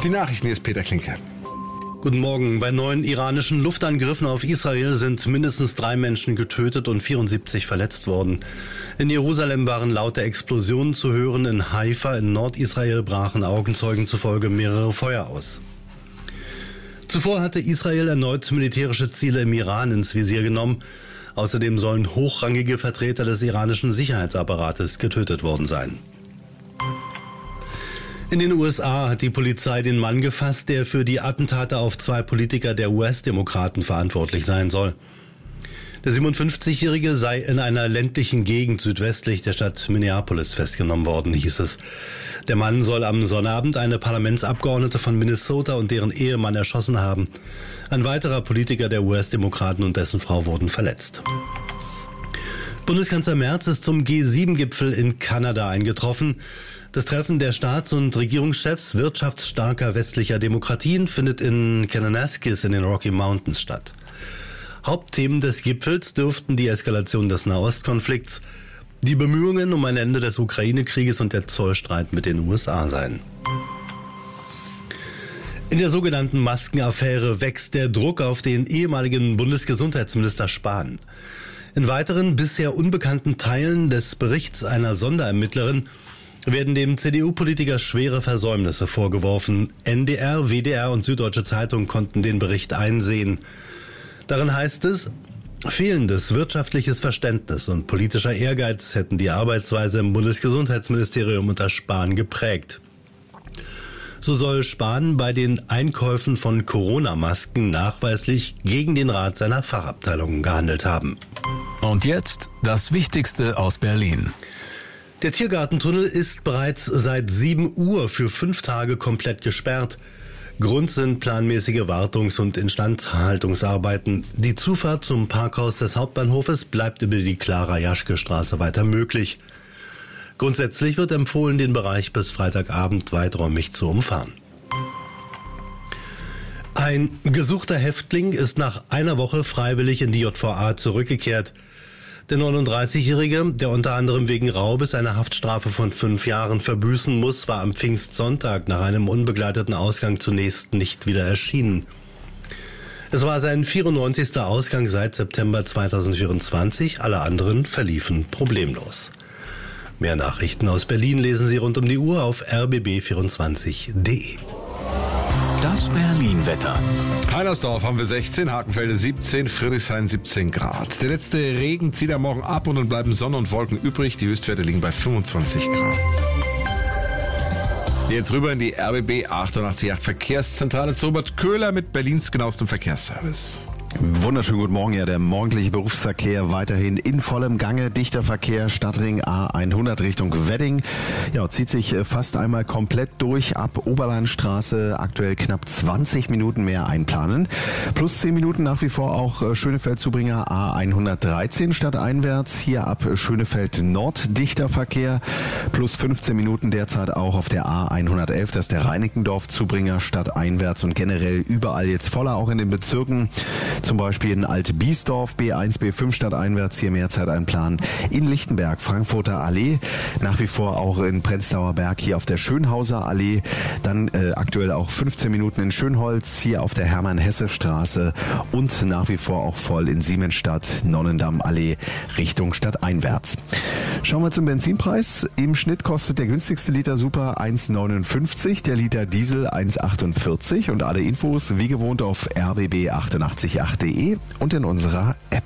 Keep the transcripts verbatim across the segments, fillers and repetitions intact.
Die Nachrichten, hier ist Peter Klinke. Guten Morgen. Bei neuen iranischen Luftangriffen auf Israel sind mindestens drei Menschen getötet und vierundsiebzig verletzt worden. In Jerusalem waren laute Explosionen zu hören. In Haifa in Nordisrael brachen Augenzeugen zufolge mehrere Feuer aus. Zuvor hatte Israel erneut militärische Ziele im Iran ins Visier genommen. Außerdem sollen hochrangige Vertreter des iranischen Sicherheitsapparates getötet worden sein. In den U S A hat die Polizei den Mann gefasst, der für die Attentate auf zwei Politiker der U S-Demokraten verantwortlich sein soll. Der siebenundfünfzigjährige sei in einer ländlichen Gegend südwestlich der Stadt Minneapolis festgenommen worden, hieß es. Der Mann soll am Sonnabend eine Parlamentsabgeordnete von Minnesota und deren Ehemann erschossen haben. Ein weiterer Politiker der U S-Demokraten und dessen Frau wurden verletzt. Bundeskanzler Merz ist zum G sieben Gipfel in Kanada eingetroffen. Das Treffen der Staats- und Regierungschefs wirtschaftsstarker westlicher Demokratien findet in Kananaskis in den Rocky Mountains statt. Hauptthemen des Gipfels dürften die Eskalation des Nahostkonflikts, die Bemühungen um ein Ende des Ukraine-Krieges und der Zollstreit mit den U S A sein. In der sogenannten Maskenaffäre wächst der Druck auf den ehemaligen Bundesgesundheitsminister Spahn. In weiteren bisher unbekannten Teilen des Berichts einer Sonderermittlerin werden dem C D U-Politiker schwere Versäumnisse vorgeworfen. N D R, W D R und Süddeutsche Zeitung konnten den Bericht einsehen. Darin heißt es, fehlendes wirtschaftliches Verständnis und politischer Ehrgeiz hätten die Arbeitsweise im Bundesgesundheitsministerium unter Spahn geprägt. So soll Spahn bei den Einkäufen von Corona-Masken nachweislich gegen den Rat seiner Fachabteilungen gehandelt haben. Und jetzt das Wichtigste aus Berlin. Der Tiergartentunnel ist bereits seit sieben Uhr für fünf Tage komplett gesperrt. Grund sind planmäßige Wartungs- und Instandhaltungsarbeiten. Die Zufahrt zum Parkhaus des Hauptbahnhofes bleibt über die Clara-Jaschke-Straße weiter möglich. Grundsätzlich wird empfohlen, den Bereich bis Freitagabend weiträumig zu umfahren. Ein gesuchter Häftling ist nach einer Woche freiwillig in die J V A zurückgekehrt. Der neununddreißigjährige, der unter anderem wegen Raubes eine Haftstrafe von fünf Jahren verbüßen muss, war am Pfingstsonntag nach einem unbegleiteten Ausgang zunächst nicht wieder erschienen. Es war sein vierundneunzigster Ausgang seit September zweitausendvierundzwanzig, alle anderen verliefen problemlos. Mehr Nachrichten aus Berlin lesen Sie rund um die Uhr auf r b b vierundzwanzig punkt d e. Das Berlin-Wetter. Heinersdorf haben wir sechzehn, Hakenfelde siebzehn, Friedrichshain siebzehn Grad. Der letzte Regen zieht am Morgen ab und dann bleiben Sonne und Wolken übrig. Die Höchstwerte liegen bei fünfundzwanzig Grad. Jetzt rüber in die R B B achtundachtzig Komma acht Verkehrszentrale zu Robert Köhler mit Berlins genauestem Verkehrsservice. Wunderschönen guten Morgen, ja, der morgendliche Berufsverkehr weiterhin in vollem Gange, dichter Verkehr, Stadtring A hundert Richtung Wedding, ja, zieht sich fast einmal komplett durch, ab Oberlandstraße aktuell knapp zwanzig Minuten mehr einplanen, plus zehn Minuten nach wie vor auch Schönefeld-Zubringer A hundertdreizehn stadteinwärts, hier ab Schönefeld Nord dichter Verkehr, plus fünfzehn Minuten derzeit auch auf der A hundertelf, das ist der Reinickendorf-Zubringer stadteinwärts und generell überall jetzt voller, auch in den Bezirken. Zum Beispiel in Alt-Biesdorf, B eins, B fünf stadteinwärts, hier mehr Zeit einplanen. In Lichtenberg, Frankfurter Allee, nach wie vor auch in Prenzlauer Berg, hier auf der Schönhauser Allee. Dann äh, aktuell auch fünfzehn Minuten in Schönholz, hier auf der Hermann-Hesse-Straße und nach wie vor auch voll in Siemensstadt, Nonnendamm-Allee, Richtung stadteinwärts. Schauen wir zum Benzinpreis. Im Schnitt kostet der günstigste Liter Super eins neunundfünfzig, der Liter Diesel eins achtundvierzig und alle Infos wie gewohnt auf r b b achtundachtzig Komma acht punkt d e und in unserer App.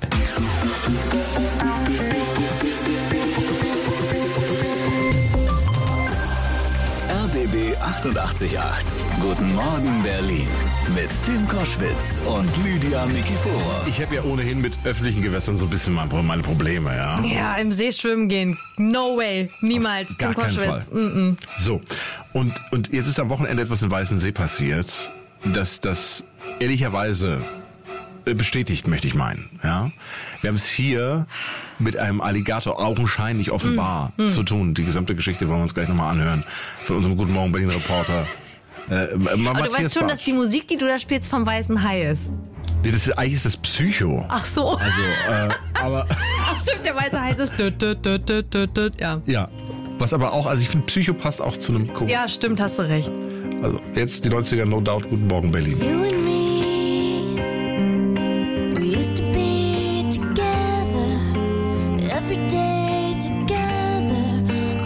R B B achtundachtzig Komma acht. Guten Morgen Berlin. Mit Tim Koschwitz und Lydia Nikiforov. Ich habe ja ohnehin mit öffentlichen Gewässern so ein bisschen meine Probleme, ja. Ja, im See schwimmen gehen. No way. Niemals. Auf gar Tim keinen Koschwitz. Fall. Mm -mm. So, und, und jetzt ist am Wochenende etwas im Weißen See passiert, dass das ehrlicherweise bestätigt, möchte ich meinen. Ja, wir haben es hier mit einem Alligator augenscheinlich offenbar mm, mm. zu tun. Die gesamte Geschichte wollen wir uns gleich nochmal anhören von unserem Guten Morgen Berlin Reporter. Äh, Aber du weißt schon, dass die Musik, die du da spielst, vom Weißen Hai ist. Nee, das ist, eigentlich ist das Psycho. Ach so. Also, äh, aber... Ach stimmt, der Weiße Hai ist... Dut, dut, dut, dut, dut, ja. Ja. Was aber auch, also ich finde, Psycho passt auch zu einem Kuchen. Ja, stimmt, hast du recht. Also jetzt die neunziger, No Doubt, Guten Morgen Berlin. You and me, we used to be together, every day together,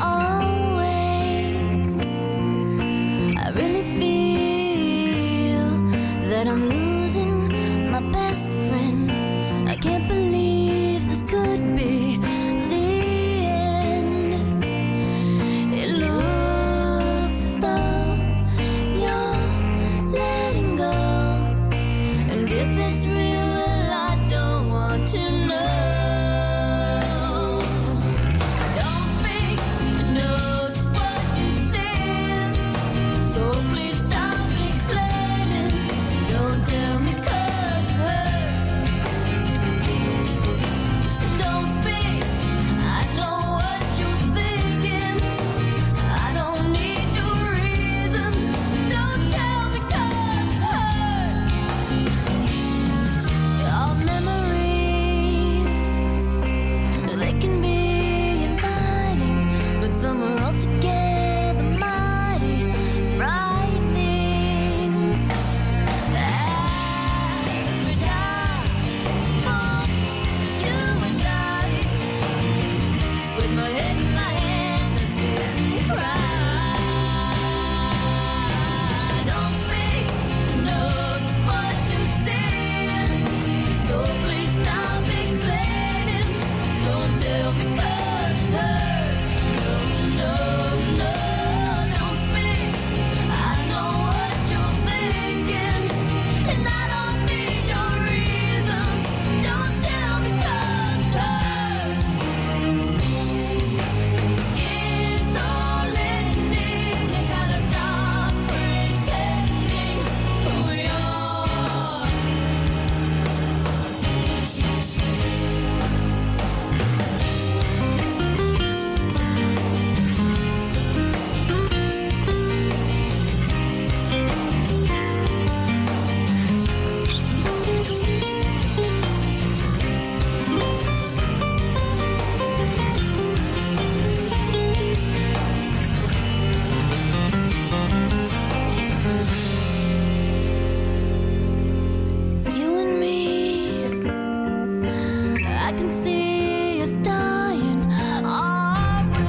always. I really feel that I'm losing my best friend. I can't believe this could be the end. It looks as though you're letting go, and if it's real, well, I don't want to know. Don't speak, I know just what you said, so please stop explaining. Don't tell me 'cause it hurts. Don't speak, I know what you're thinking. I don't need your reasons. Don't tell me 'cause it hurts. Our memories, they can be inviting, but some are altogether mighty frightening. As we die for you and I, with my head in my hands, I sit and cry. Don't speak, I know just what you said, so please stop explaining. Don't tell me 'cause it hurts. No, no, no, don't speak. I know what you're thinking, and I don't need your reasons. Don't tell me 'cause it hurts. It's all ending. You gotta stop pretending who we are. You and me, I can see us dying, are we?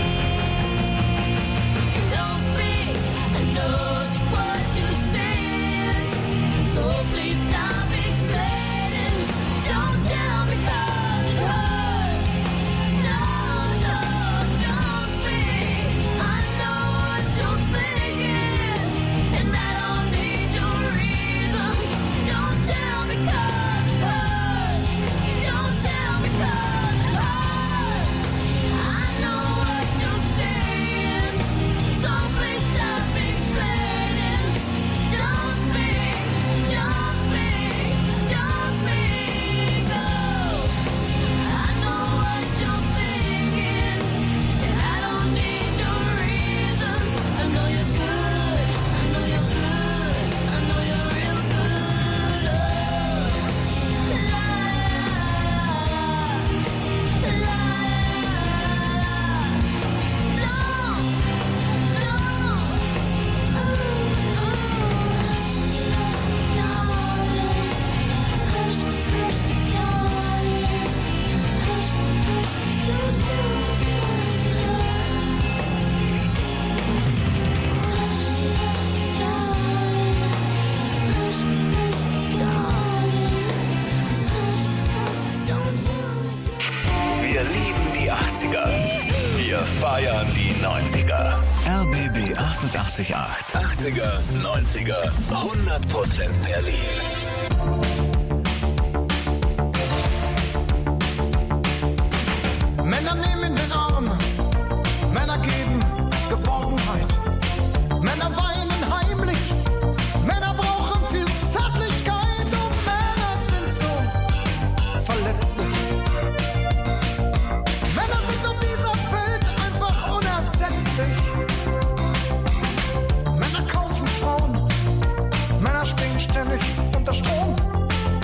Don't speak, I know just what you said, so please stop explaining. Don't tell me 'cause it hurts. No, no, don't speak. I know what you're thinking, and I don't need your reasons. Don't tell me 'cause it hurts. Don't tell me 'cause it hurts. I know what you're saying, so please stop explaining. Don't speak, don't speak, don't speak. Oh, I know what you're thinking, and I don't need your reasons. I know you're good, I know you're good, I know you're real good. Oh, la la la la. Wir lieben die achtziger. Wir feiern die neunziger. R B B achtundachtzig Komma acht. achtziger, neunziger, hundert Prozent Berlin. Männer nehmen den Arm, Männer geben Geborgenheit, Männer weinen heimlich, Männer brauchen viel Zärtlichkeit und Männer sind so verletzlich. Männer sind auf dieser Welt einfach unersetzlich. Männer kaufen Frauen, Männer stehen ständig unter Strom.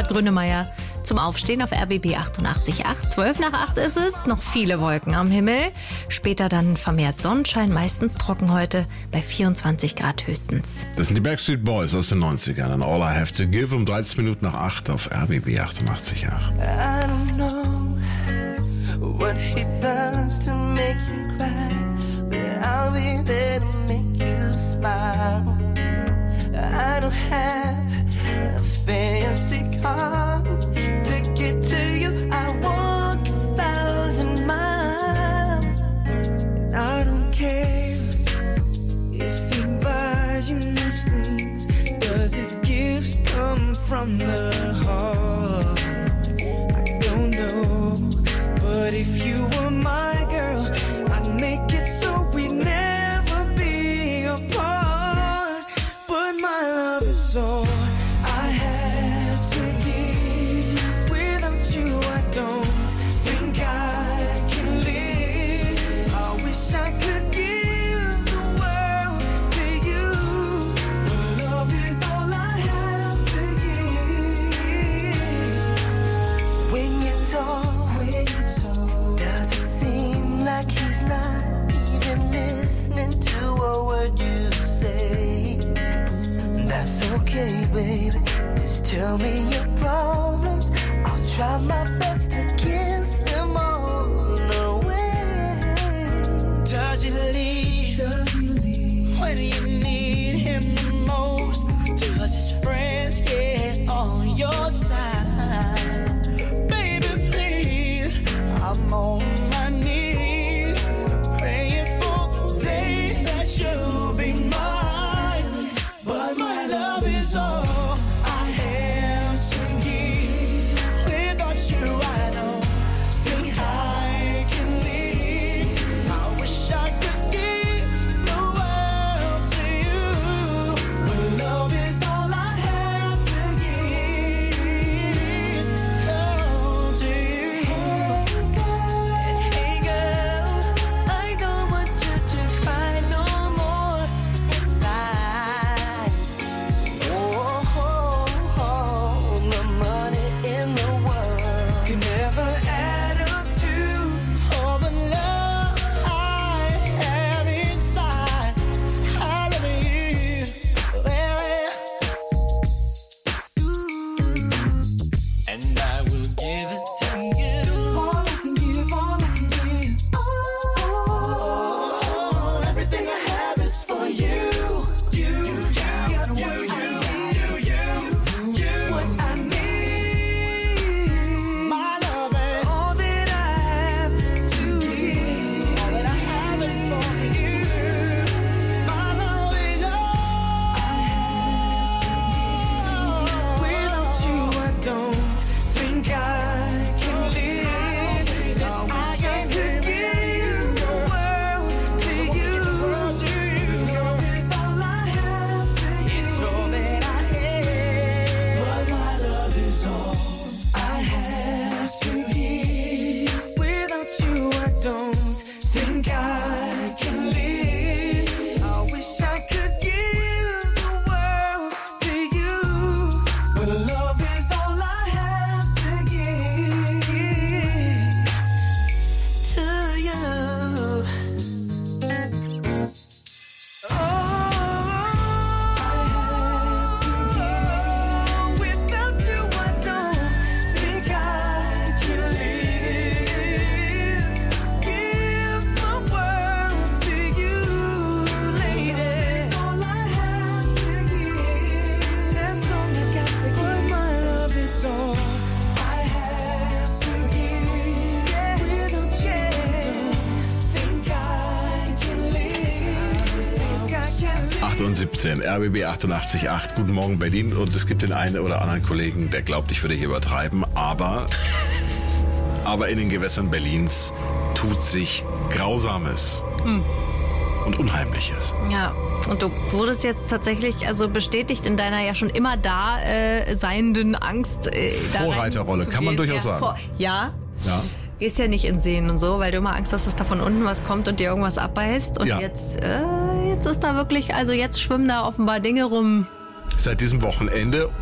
Robert Grönemeyer zum Aufstehen auf R B B achtundachtzig Komma acht. zwölf nach acht ist es, noch viele Wolken am Himmel. Später dann vermehrt Sonnenschein, meistens trocken heute bei vierundzwanzig Grad höchstens. Das sind die Backstreet Boys aus den neunzigern. Und All I Have to Give um dreizehn Minuten nach acht auf R B B achtundachtzig Komma acht. I don't know what he does to make you cry, but I'll be there to make you smile. I don't have a fancy car to get to you. I walk a thousand miles. I don't care if he buys you nice things. Does his gifts come from the heart? I don't know, but if you were my girl, I'd make it so we'd never be apart. But my love is all I have to give. Without you, I don't think I can live. I wish I could give the world to you. But love is all I have to give. When you talk, when you talk, does it seem like he's not even listening to a word you say? That's okay, baby. Just tell me your problems. I'll try my best to kiss them all away. Does he leave? Does he leave when you need him the most? Does his friends get on your side? Baby, please, I'm on my knees, praying for the day that you'll be mine. But my love is all I have to give. Without you, I don't think I can live. I wish I could give the world to you. But love is all I have to give. Oh, to you. Hey girl, I don't want you to cry no more. Inside. Oh, oh, oh, the money in the world can never add up to all the love I have inside. I love you, well, and I will give it to you. All I can give, all I can give. Oh, everything I have is for you. You, you, you, you, you, you, you. What I need, my love, and all that I have to give. All that I have is for you. My love is all I have to give. Without you, I don't think I can live. I wish I could give the world to you. Love is all I have to give. It's all that I have. But my love is all I have to give. Without you, I don't think I can live. I wish I could give the world to you. But love is all I have to give to you. Oh, I have to give. Without you, I don't think I can live. Give the world to you, lady. That's all I have to give. That's all I got to give. But my love is all I have to give. Without you, I don't think I can live. Think I can live. acht und siebzehn, R B B achtundachtzig Komma acht. Guten Morgen Berlin. Und es gibt den einen oder anderen Kollegen, der glaubt, ich würde hier übertreiben. Aber, aber in den Gewässern Berlins tut sich Grausames und Unheimliches. Ja, und du wurdest jetzt tatsächlich also bestätigt in deiner ja schon immer da äh, seienden Angst. Äh, da rein Vorreiterrolle, zu kann man gehen. durchaus ja, sagen. Vor, ja. Ja. Gehst ja nicht in Seen und so, weil du immer Angst hast, dass da von unten was kommt und dir irgendwas abbeißt. Und Ja. jetzt, äh, jetzt ist da wirklich, also jetzt schwimmen da offenbar Dinge rum. Seit diesem Wochenende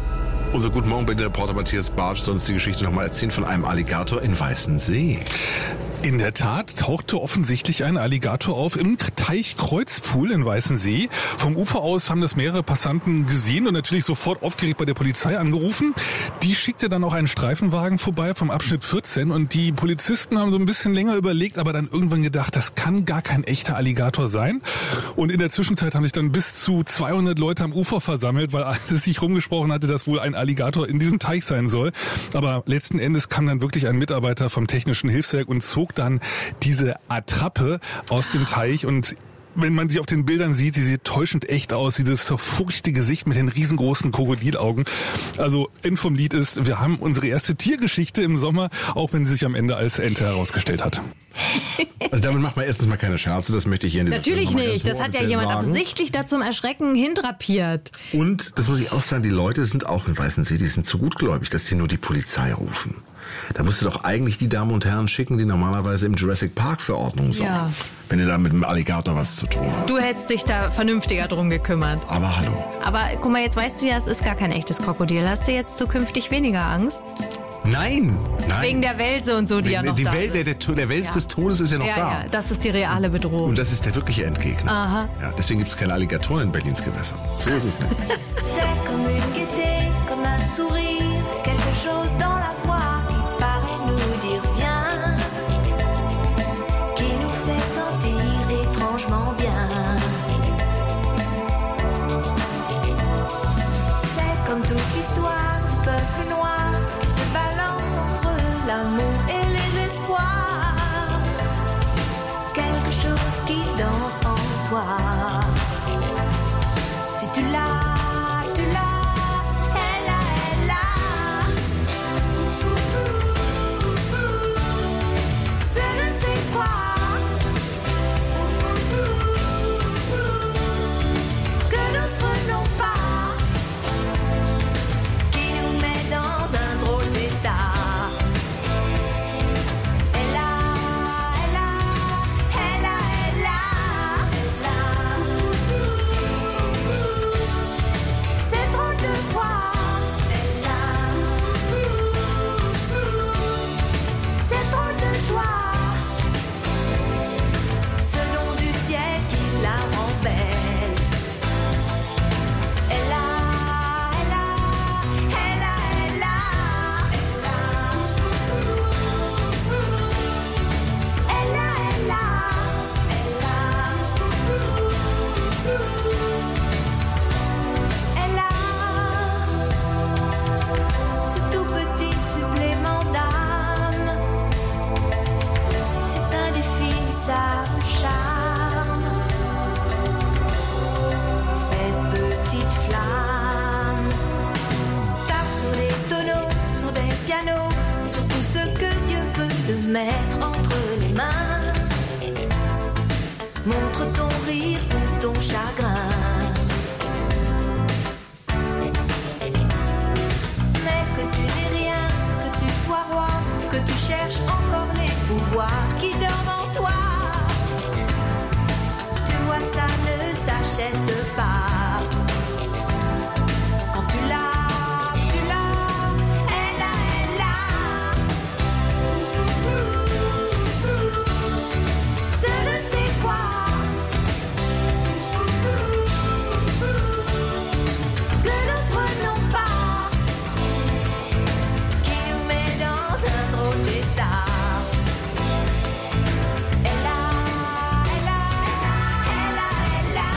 Unser Guten Morgen Berlin-Reporter Matthias Bartsch soll uns die Geschichte nochmal erzählen von einem Alligator in Weißensee. In der Tat tauchte offensichtlich ein Alligator auf im Teich Kreuzpool in Weißensee. Vom Ufer aus haben das mehrere Passanten gesehen und natürlich sofort aufgeregt bei der Polizei angerufen. Die schickte dann auch einen Streifenwagen vorbei vom Abschnitt vierzehn und die Polizisten haben so ein bisschen länger überlegt, aber dann irgendwann gedacht, das kann gar kein echter Alligator sein. Und in der Zwischenzeit haben sich dann bis zu zweihundert Leute am Ufer versammelt, weil alles sich rumgesprochen hatte, dass wohl ein Alligator in diesem Teich sein soll. Aber letzten Endes kam dann wirklich ein Mitarbeiter vom Technischen Hilfswerk und zog dann diese Attrappe aus dem Teich und wenn man sie auf den Bildern sieht, sie sieht täuschend echt aus, dieses verfurchte Gesicht mit den riesengroßen Krokodilaugen. Also End vom Lied ist, wir haben unsere erste Tiergeschichte im Sommer, auch wenn sie sich am Ende als Ente herausgestellt hat. Also damit macht man erstens mal keine Scherze, das möchte ich hier in dieser Natürlich Stelle noch mal nicht, ganz das hat ja offiziell jemand sagen. absichtlich da zum Erschrecken hindrapiert. Und, das muss ich auch sagen, die Leute sind auch in Weißensee, die sind zu gutgläubig, dass die nur die Polizei rufen. Da musst du doch eigentlich die Damen und Herren schicken, die normalerweise im Jurassic Park für Ordnung sorgen. Ja. Wenn du da mit dem Alligator was zu tun hast. Du hättest dich da vernünftiger drum gekümmert. Aber hallo. Aber guck mal, jetzt weißt du ja, es ist gar kein echtes Krokodil. Hast du jetzt zukünftig weniger Angst? Nein, nein. Wegen der Wälse und so, die ja noch die da Welt, sind. Der, der, der Wels Ja. des Todes ist ja noch ja, da. ja, das ist die reale Bedrohung. Und das ist der wirkliche Endgegner. Aha. Ja, deswegen gibt es keine Alligatoren in Berlins Gewässern. So ist es nicht. C'est comme une gaieté, comme un sourire, quelque chose dans la voix qui paraît nous dire viens, qui nous fait sentir étrangement bien. C'est comme toute l'histoire du peuple noir qui se balance entre l'amour et les espoirs. Quelque chose qui danse en toi. Si tu l'as, tu l'as, elle a, elle a. C'est je ne sais quoi que d'autres n'ont pas, qui nous met dans un drôle d'état. Elle a, elle a, elle a, elle a, elle a. C'est drôle de voir, elle a. C'est drôle de joie, ce nom du ciel qui la rend belle. Elle a, elle a, elle a, elle a, elle a. Elle a, elle a, elle a. Elle a ce tout petit supplément d'âme. C'est indéfinissable charme. Cette petite flamme tape sur les tonneaux, sur des pianos, sur tout ce que Dieu peut te mettre entre les mains. Montre ton rire ou ton chagrin. Mais que tu n'aies rien, que tu sois roi, que tu cherches encore les pouvoirs qui dorment en toi. Tu vois, ça ne s'achète pas. Quand tu l'as, tu l'as, elle a, elle a. Ce je ne sais quoi que d'autres n'ont pas, qui nous met dans un drôle d'état. Elle a, elle a, elle a, elle a.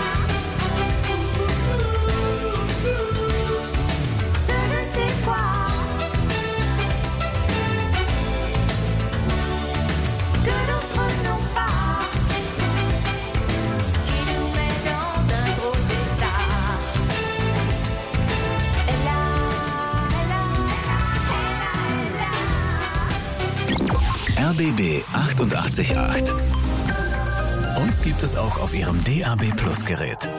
Ce je ne sais quoi que d'autres n'ont pas, qui nous met dans un drôle d'état. Elle a, elle a, elle a, elle a. R B B achtundachtzig Komma acht. Uns gibt es auch auf Ihrem D A B Plus Gerät.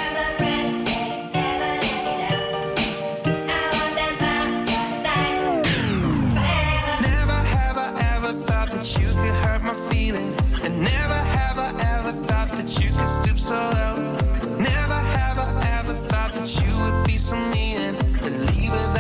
Never have I ever thought that you could hurt my feelings. And never have I ever thought that you could stoop so low. Never have I ever thought that you would be so mean and leave with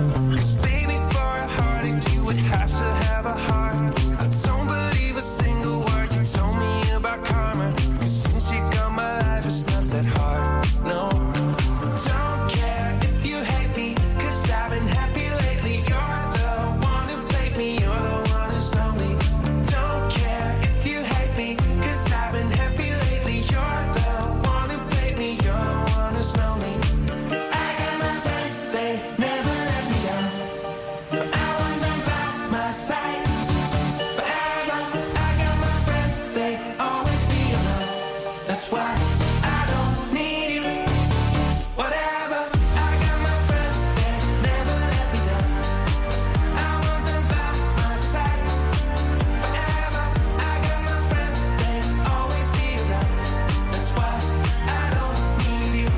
'Cause baby, for a heartache, you would have to have a heart. I don't believe a single word you told me about karma. 'Cause since you got my life, it's not that hard, no. Don't care if you hate me, 'cause I've been happy lately. You're the one who played me, you're the one who's lonely. Don't care if you hate me, 'cause I've been happy lately. You're the one who played me, you're the one who's lonely. I got my friends, they never let me down. No, I want them by my side forever. I got my friends, they always be around. That's why I don't need you. Whatever, I got my friends, they never let me down. I want them by my side forever. I got my friends, they always be around. That's why I don't need you.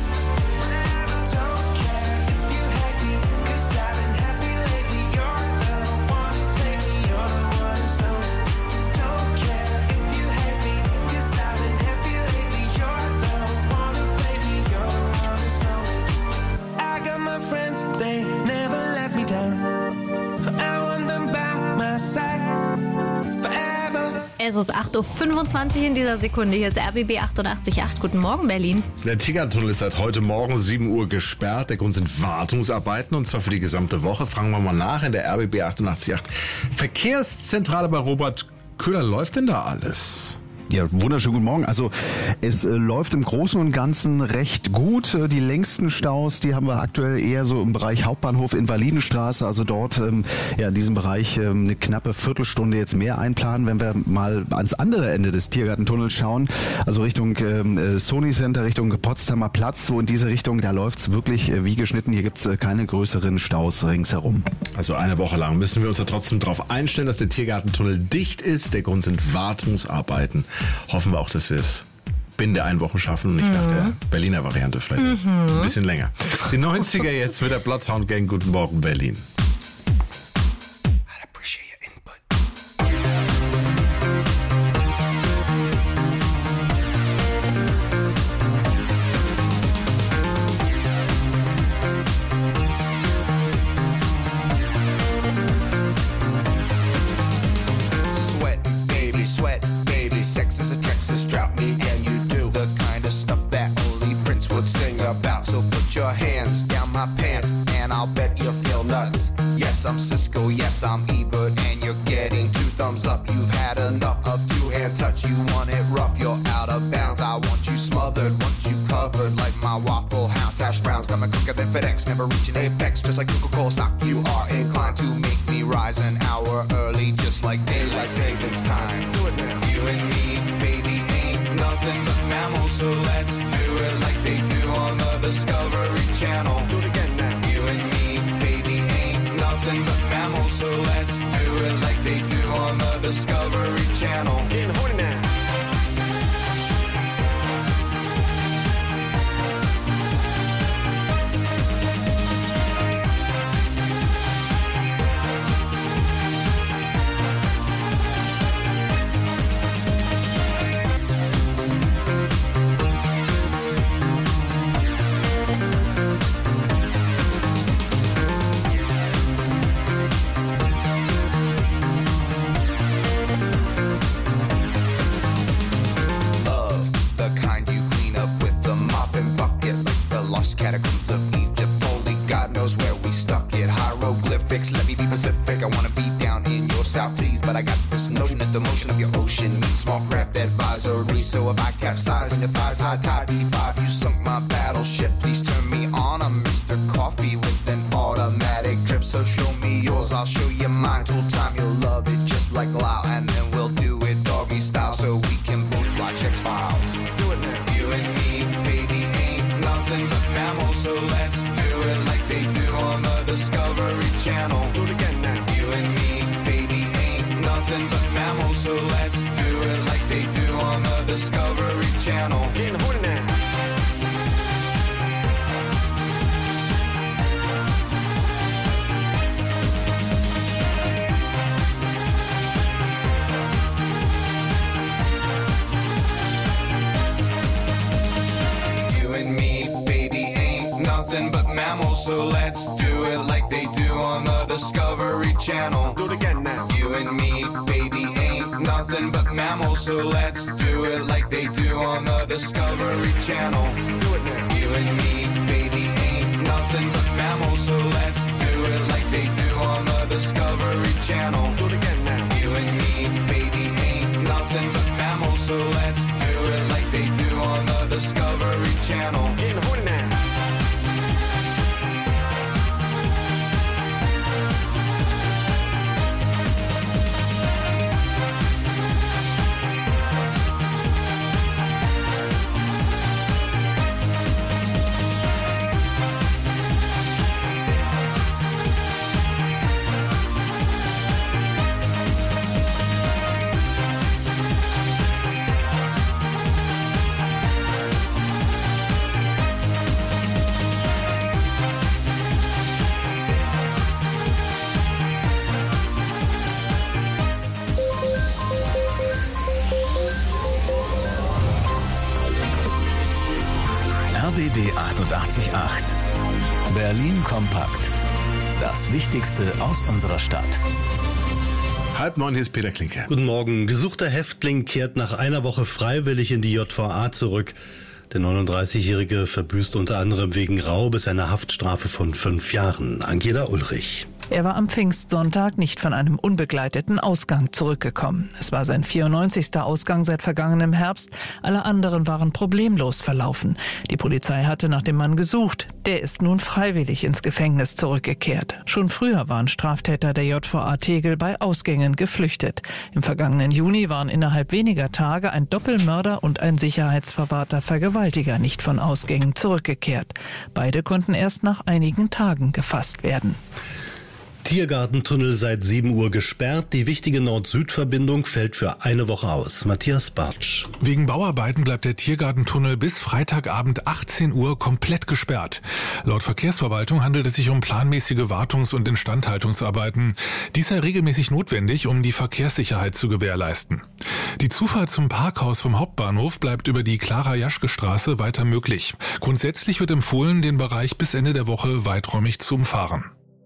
Don't care if you hate me, 'cause I've been happy lately. You're the one who played me, you're the one who's lonely. Don't care if you hate me, 'cause I've been happy lately. You're the one who played me, you're the one who's lonely. I got my friends, they never let me down. I want them by my side forever. Es ist acht Uhr fünfundzwanzig in dieser Sekunde. Hier ist R B B achtundachtzig Komma acht. Guten Morgen, Berlin. Der Tiergartentunnel ist seit heute Morgen sieben Uhr gesperrt. Der Grund sind Wartungsarbeiten und zwar für die gesamte Woche. Fragen wir mal nach in der R B B achtundachtzig Komma acht Verkehrszentrale bei Robert Köhler. Läuft denn da alles? Ja, wunderschönen guten Morgen. Also es äh, läuft im Großen und Ganzen recht gut. Äh, die längsten Staus, die haben wir aktuell eher so im Bereich Hauptbahnhof Invalidenstraße. Also dort ähm, ja in diesem Bereich ähm, eine knappe Viertelstunde jetzt mehr einplanen. Wenn wir mal ans andere Ende des Tiergartentunnels schauen, also Richtung ähm, Sony Center, Richtung Potsdamer Platz, so in diese Richtung, da läuft's wirklich äh, wie geschnitten. Hier gibt's äh, keine größeren Staus ringsherum. Also eine Woche lang müssen wir uns da trotzdem darauf einstellen, dass der Tiergartentunnel dicht ist. Der Grund sind Wartungsarbeiten. Hoffen wir auch, dass wir es binnen der einen Woche schaffen und nicht nach der Berliner Variante vielleicht Mhm. ein bisschen länger. Die neunziger jetzt mit der Bloodhound Gang. Guten Morgen, Berlin. I'd appreciate your input. Sweat, baby, sweat, baby. Sex is a Texas drought. Me and you do the kind of stuff that only Prince would sing about. So put your hands down my pants, and I'll bet you'll feel nuts. Yes, I'm Cisco, yes, I'm Ebert, and you're getting two thumbs up. You've had enough of two-hand touch. You want it rough, you're out of bounds. I want you smothered, want you covered like my Waffle House hash browns. Coming quicker than FedEx, never reaching apex. Just like Coca-Cola stock, you are inclined to make me rise an hour early, just like daylight savings time. Do it now. You and me, baby, ain't nothing but mammals, so let's do it like they do on the Discovery Channel. Do it again now. You and me, baby, ain't nothing but mammals, so let's do it like they do on the Discovery Channel. Getting horny now. Love, the kind you clean up with the mop and bucket, like the lost catacombs of Egypt. Only God knows where we stuck it. Hieroglyphics, let me be Pacific. I wanna be down in your South Seas, but I got this notion that the motion of your ocean means small craft advisory. So if I capsize on your thighs, high tide B five, you sunk my battleship. Please turn me on. I'm Mister Coffee with an automatic drip. So show me yours, I'll show you mine. Tool time, you'll love it just like Lao, and then we'll do it doggy style, so we can both watch X-Files. Do it now. You and me, baby, ain't nothing but mammals, so let's do it like they do on the Discovery Channel. Do it again now. You and me, baby, ain't nothing but mammals, so let's do it like they do on the Discovery Channel. Getting horny now. You and me, baby, ain't nothing but mammals, so let's do it like they Discovery Channel. Do it again now. You and me, baby, ain't nothing but mammals, so let's do it like they do on the Discovery Channel. Do it now. You and me, baby, ain't nothing but mammals, so let's do it like they do on the Discovery Channel. Do it again now. You and me, baby, ain't nothing but mammals, so let's do it like they do on the Discovery Channel. Getting horny now. R B B achtundachtzig Komma acht. Berlin kompakt. Das Wichtigste aus unserer Stadt. Halb neun, hier ist Peter Klinke. Guten Morgen. Gesuchter Häftling kehrt nach einer Woche freiwillig in die J V A zurück. Der neununddreißigjährige verbüßt unter anderem wegen Raubes eine Haftstrafe von fünf Jahren. Angela Ulrich. Er war am Pfingstsonntag nicht von einem unbegleiteten Ausgang zurückgekommen. Es war sein vierundneunzigster Ausgang seit vergangenem Herbst. Alle anderen waren problemlos verlaufen. Die Polizei hatte nach dem Mann gesucht. Der ist nun freiwillig ins Gefängnis zurückgekehrt. Schon früher waren Straftäter der J V A Tegel bei Ausgängen geflüchtet. Im vergangenen Juni waren innerhalb weniger Tage ein Doppelmörder und ein sicherheitsverwahrter Vergewaltiger nicht von Ausgängen zurückgekehrt. Beide konnten erst nach einigen Tagen gefasst werden. Tiergartentunnel seit sieben Uhr gesperrt. Die wichtige Nord-Süd-Verbindung fällt für eine Woche aus. Matthias Bartsch. Wegen Bauarbeiten bleibt der Tiergartentunnel bis Freitagabend achtzehn Uhr komplett gesperrt. Laut Verkehrsverwaltung handelt es sich um planmäßige Wartungs- und Instandhaltungsarbeiten. Dies sei regelmäßig notwendig, um die Verkehrssicherheit zu gewährleisten. Die Zufahrt zum Parkhaus vom Hauptbahnhof bleibt über die Clara-Jaschke-Straße weiter möglich. Grundsätzlich wird empfohlen, den Bereich bis Ende der Woche weiträumig zu umfahren.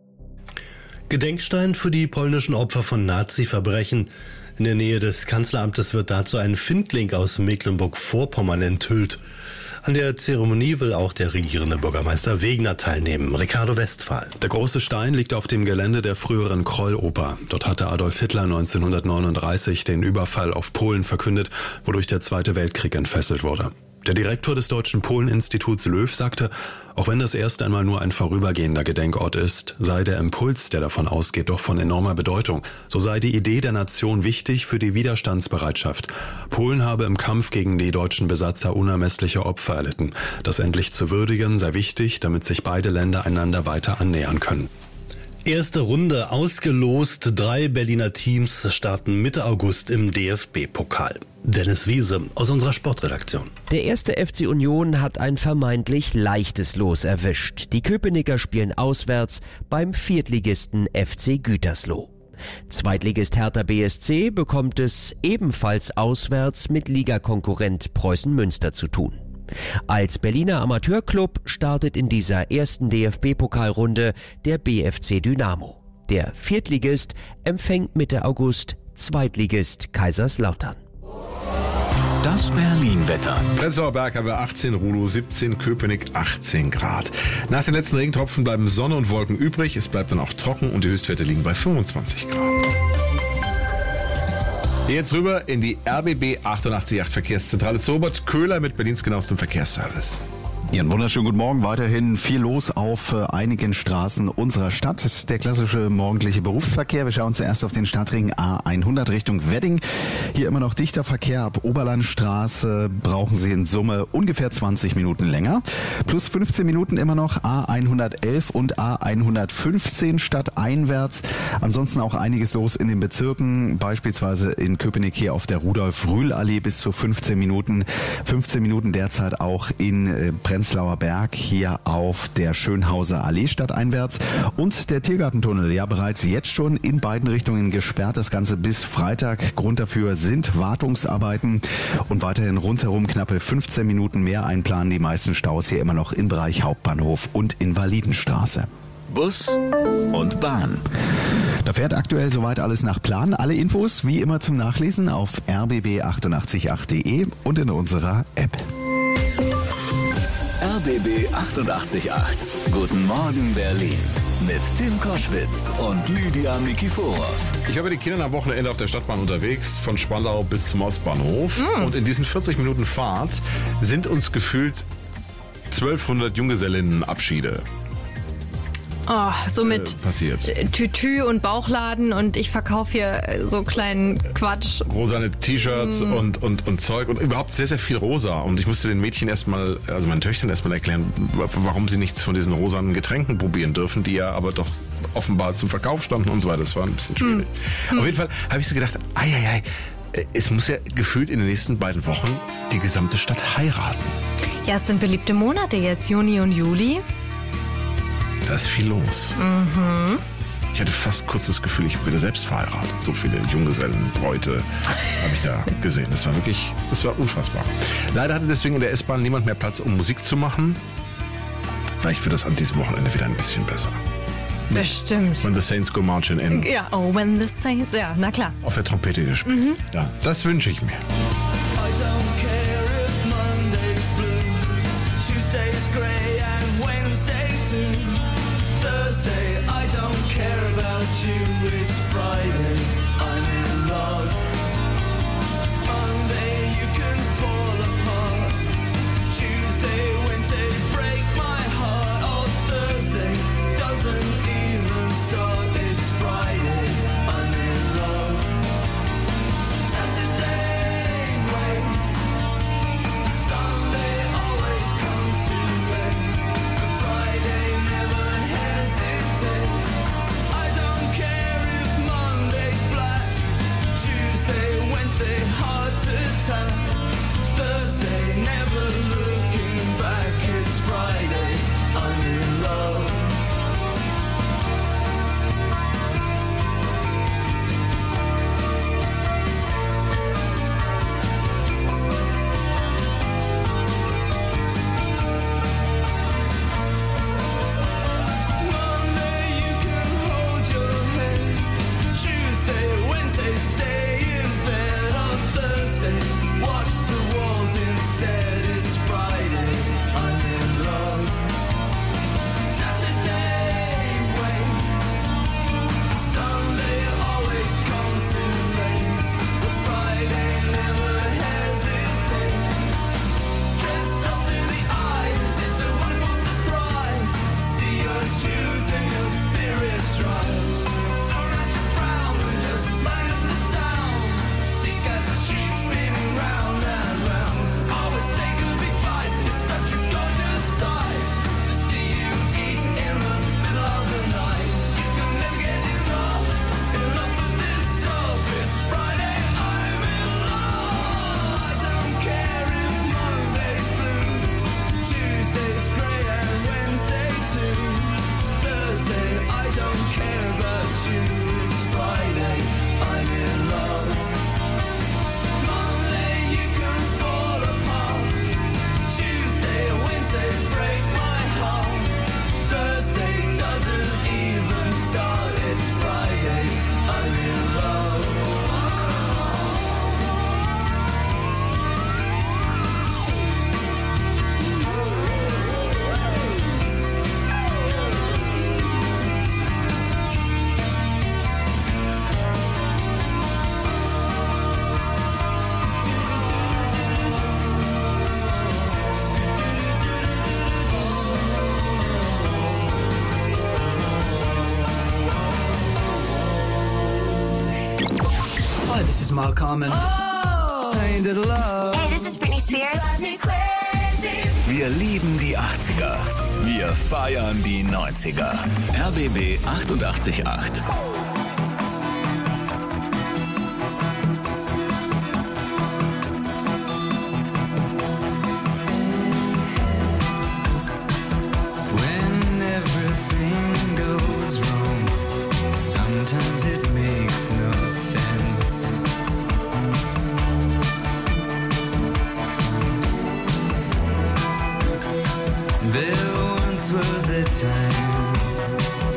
Gedenkstein für die polnischen Opfer von Nazi-Verbrechen. In der Nähe des Kanzleramtes wird dazu ein Findling aus Mecklenburg-Vorpommern enthüllt. An der Zeremonie will auch der regierende Bürgermeister Wegner teilnehmen. Ricardo Westphal. Der große Stein liegt auf dem Gelände der früheren Kroll-Oper. Dort hatte Adolf Hitler neunzehnhundertneununddreißig den Überfall auf Polen verkündet, wodurch der Zweite Weltkrieg entfesselt wurde. Der Direktor des Deutschen Polen-Instituts Löw sagte, auch wenn das erst einmal nur ein vorübergehender Gedenkort ist, sei der Impuls, der davon ausgeht, doch von enormer Bedeutung. So sei die Idee der Nation wichtig für die Widerstandsbereitschaft. Polen habe im Kampf gegen die deutschen Besatzer unermessliche Opfer erlitten. Das endlich zu würdigen sei wichtig, damit sich beide Länder einander weiter annähern können. Erste Runde ausgelost. Drei Berliner Teams starten Mitte August im D F B-Pokal. Dennis Wiese aus unserer Sportredaktion. Der erste F C Union hat ein vermeintlich leichtes Los erwischt. Die Köpenicker spielen auswärts beim Viertligisten F C Gütersloh. Zweitligist Hertha B S C bekommt es ebenfalls auswärts mit Ligakonkurrent Preußen Münster zu tun. Als Berliner Amateurclub startet in dieser ersten D F B-Pokalrunde der B F C Dynamo. Der Viertligist empfängt Mitte August Zweitligist Kaiserslautern. Das Berlin-Wetter. Prenzlauer Berg haben wir achtzehn, Rudow siebzehn, Köpenick achtzehn Grad. Nach den letzten Regentropfen bleiben Sonne und Wolken übrig. Es bleibt dann auch trocken und die Höchstwerte liegen bei fünfundzwanzig Grad. Jetzt rüber in die R B B achtundachtzig Komma acht Verkehrszentrale zu Robert Köhler mit Berlins genauestem Verkehrsservice. Ja, einen wunderschönen guten Morgen. Weiterhin viel los auf äh, einigen Straßen unserer Stadt. Der klassische morgendliche Berufsverkehr. Wir schauen zuerst auf den Stadtring A hundert Richtung Wedding. Hier immer noch dichter Verkehr. Ab Oberlandstraße brauchen Sie in Summe ungefähr zwanzig Minuten länger. Plus fünfzehn Minuten immer noch A hundertelf und A hundertfünfzehn stadteinwärts. Ansonsten auch einiges los in den Bezirken. Beispielsweise in Köpenick hier auf der Rudolf-Rühl-Allee bis zu fünfzehn Minuten. fünfzehn Minuten derzeit auch in äh, Prenzlauer Berg hier auf der Schönhauser Allee stadteinwärts. Und der Tiergartentunnel, ja bereits jetzt schon in beiden Richtungen gesperrt. Das Ganze bis Freitag. Grund dafür sind Wartungsarbeiten und weiterhin rundherum knappe fünfzehn Minuten mehr einplanen. Die meisten Staus hier immer noch im Bereich Hauptbahnhof und Invalidenstraße. Bus und Bahn. Da fährt aktuell soweit alles nach Plan. Alle Infos wie immer zum Nachlesen auf r b b achtundachtzig punkt acht punkt d e und in unserer App. R B B achtundachtzig Komma acht. Guten Morgen Berlin. Mit Tim Koschwitz und Lydia Mikiforov. Ich war mit den Kindern am Wochenende auf der Stadtbahn unterwegs, von Spandau bis zum Ostbahnhof. Mm. Und in diesen vierzig Minuten Fahrt sind uns gefühlt zwölfhundert Junggesellinnenabschiede Oh, so mit äh, passiert. Tütü und Bauchladen und ich verkaufe hier so kleinen Quatsch. Rosane T-Shirts mm. und, und, und Zeug und überhaupt sehr, sehr viel rosa. Und ich musste den Mädchen erstmal, also meinen Töchtern erstmal erklären, warum sie nichts von diesen rosanen Getränken probieren dürfen, die ja aber doch offenbar zum Verkauf standen und so weiter. Das war ein bisschen schwierig. Mm. Auf jeden Fall habe ich so gedacht, ei, ei, ei, es muss ja gefühlt in den nächsten beiden Wochen die gesamte Stadt heiraten. Ja, es sind beliebte Monate jetzt, Juni und Juli. Da ist viel los. Mhm. Ich hatte fast kurz das Gefühl, ich würde selbst verheiratet. So viele Junggesellenbräute habe ich da gesehen. Das war wirklich, das war unfassbar. Leider hatte deswegen in der S-Bahn niemand mehr Platz, um Musik zu machen. Vielleicht wird das an diesem Wochenende wieder ein bisschen besser. Bestimmt. When the Saints go marching in. Ja, oh, when the Saints, ja, na klar. Auf der Trompete gespielt. Mhm. Ja, das wünsche ich mir. Tuesday's grey and Wednesday too. Thursday, I don't care about you. It's Friday, I'm in love. Monday, you can fall apart. Tuesday, Wednesday, break my heart. Oh, Thursday doesn't even start. It's Friday, I'm in love. Saturday, wait. Sunday always comes too late. But Friday never hesitate. I don't care if Monday's black. Tuesday, Wednesday, hard to tell. Thursday, never looking back. It's Friday, I'm in love. Monday you can hold your head. Tuesday, Wednesday stay in bed. On Thursday watch the walls instead. It's Friday, I'm in love. Saturday wait. Sunday always comes too late. But Friday never hesitate. Dressed up to the eyes, it's a wonderful surprise to see your shoes and your spirit trials. Throw out your frown and just light up the sound. Sick as a sheep spinning round and round. Always take a big bite, it's such a gorgeous sight to see you eating in the middle of the night. You can never get enough, enough of this stuff. It's Friday, I'm in love. I don't care if Monday's blue. Tuesday's grey and Wednesday too. Thursday, I don't care about you. It's Friday, I'm in love. Monday, you can fall apart. Tuesday, Wednesday, break my heart. Thursday doesn't even start. It's Friday, I'm in love. Hi, this is Mark Harmon. Hey, this is Britney Spears. Wir lieben die achtziger. Wir feiern die neunziger. R B B achtundachtzig Komma acht. When everything goes wrong, sometimes it makes no sense. There once was a time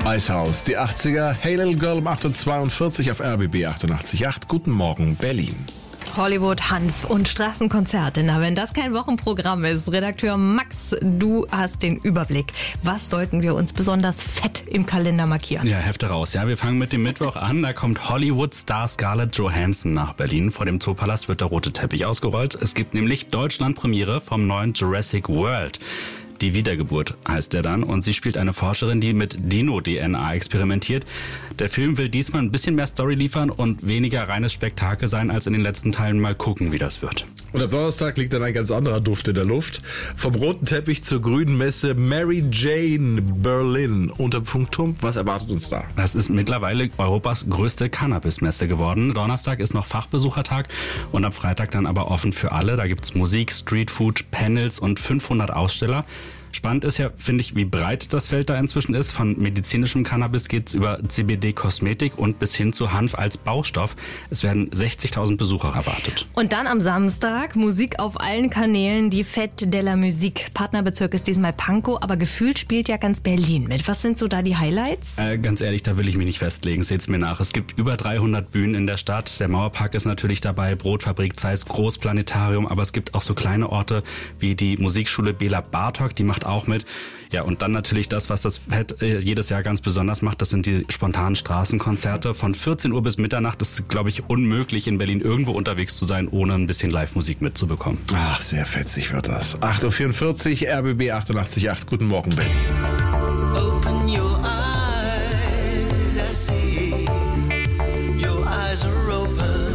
Eishaus, die achtziger, Hey Little Girl um acht Uhr zweiundvierzig auf R B B achtundachtzig Komma acht. Guten Morgen, Berlin. Hollywood, Hanf und Straßenkonzerte. Na, wenn das kein Wochenprogramm ist. Redakteur Max, du hast den Überblick. Was sollten wir uns besonders fett im Kalender markieren? Ja, Hefte raus. Ja, wir fangen mit dem Mittwoch an. Da kommt Hollywood-Star Scarlett Johansson nach Berlin. Vor dem Zoopalast wird der rote Teppich ausgerollt. Es gibt nämlich Deutschland-Premiere vom neuen Jurassic World. Die Wiedergeburt heißt er dann und sie spielt eine Forscherin, die mit Dino-D N A experimentiert. Der Film will diesmal ein bisschen mehr Story liefern und weniger reines Spektakel sein als in den letzten Teilen. Mal gucken, wie das wird. Und am Donnerstag liegt dann ein ganz anderer Duft in der Luft. Vom roten Teppich zur grünen Messe Mary Jane Berlin unter Punktum. Was erwartet uns da? Das ist mittlerweile Europas größte Cannabis-Messe geworden. Donnerstag ist noch Fachbesuchertag und am Freitag dann aber offen für alle. Da gibt's Musik, Streetfood, Panels und fünfhundert Aussteller. Spannend ist ja, finde ich, wie breit das Feld da inzwischen ist. Von medizinischem Cannabis geht's über C B D-Kosmetik und bis hin zu Hanf als Baustoff. Es werden sechzigtausend Besucher erwartet. Und dann am Samstag Musik auf allen Kanälen, die Fête de la Musique. Partnerbezirk ist diesmal Pankow, aber gefühlt spielt ja ganz Berlin mit. Was sind so da die Highlights? Äh, ganz ehrlich, da will ich mich nicht festlegen. Seht's mir nach. Es gibt über dreihundert Bühnen in der Stadt. Der Mauerpark ist natürlich dabei, Brotfabrik, Zeiss, Großplanetarium, aber es gibt auch so kleine Orte wie die Musikschule Bela Bartok, die macht auch mit. Ja, und dann natürlich das, was das Fett äh, jedes Jahr ganz besonders macht, das sind die spontanen Straßenkonzerte. Von vierzehn Uhr bis Mitternacht ist, glaube ich, unmöglich, in Berlin irgendwo unterwegs zu sein, ohne ein bisschen Live-Musik mitzubekommen. Ach, sehr fetzig wird das. acht Uhr vierundvierzig, R B B achtundachtzig Komma acht. Guten Morgen, Berlin. Open your eyes, I see. Your eyes are open.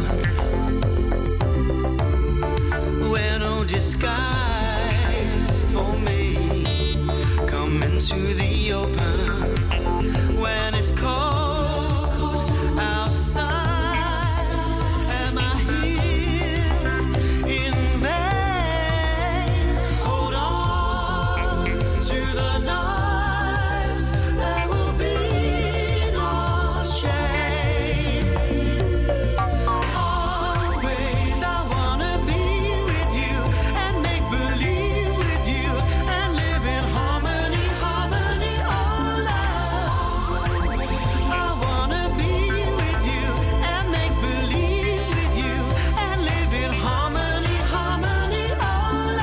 Where no disguise for me. Come into the open. When it's cold outside, am I here in vain? Hold on to the nights. There will be no shame. Always I wanna be with you and make believe with you and live in harmony, harmony, oh love. I wanna be with you and make believe with you and live in harmony, harmony, oh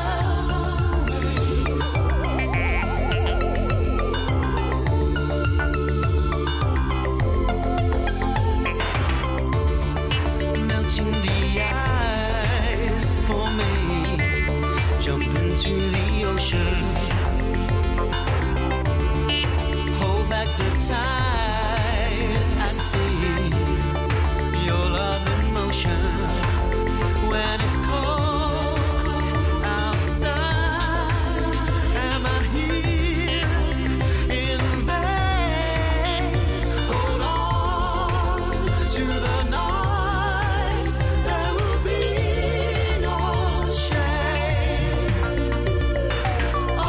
melting the ice for me. Jump into the ocean. Hold back the tide. I see your love in motion. When it's cold outside, am I here in vain? Hold on to the nights. There will be no shame.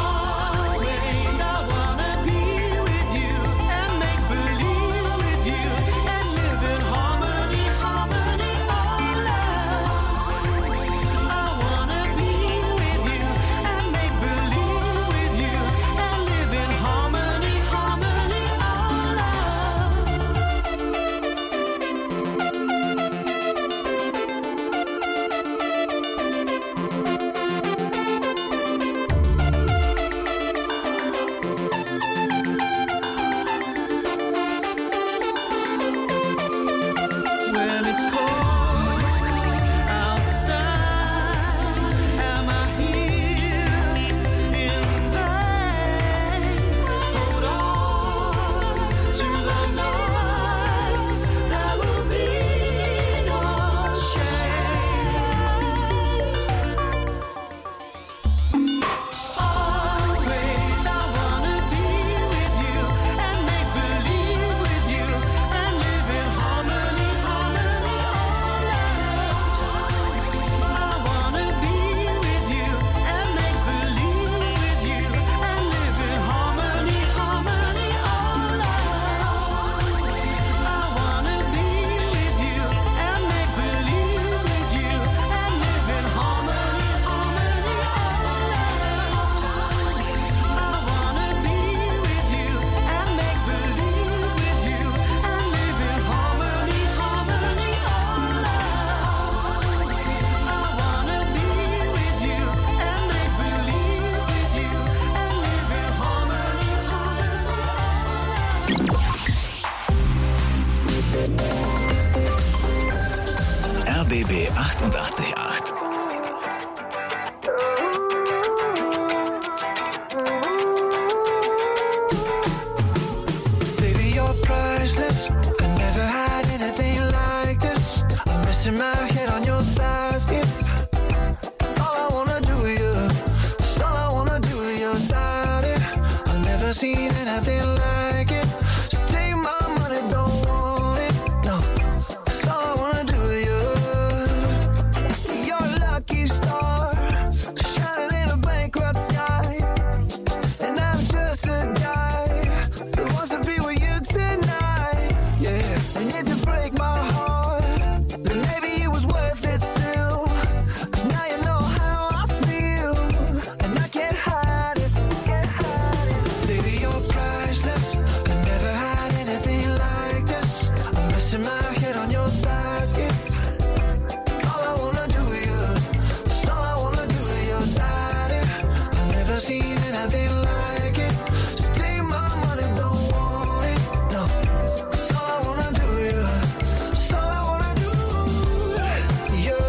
seen anything like it. So take my money, don't want it. No, 'cause all I wanna do is you. You're a lucky star, shining in a bankrupt sky. And I'm just a guy that wants to be with you tonight. Yeah, and if you break my heart, then maybe it was worth it still. 'Cause now you know how I feel, and I can't hide it. Baby, you're priceless. I never had anything like this. I'm resting my head on your thighs. It's all I wanna do is you. It's all I wanna do is your daddy. I've never seen anything like it. So take my money, don't want it. No, 'cause all I wanna do is you. It's all I wanna do. You.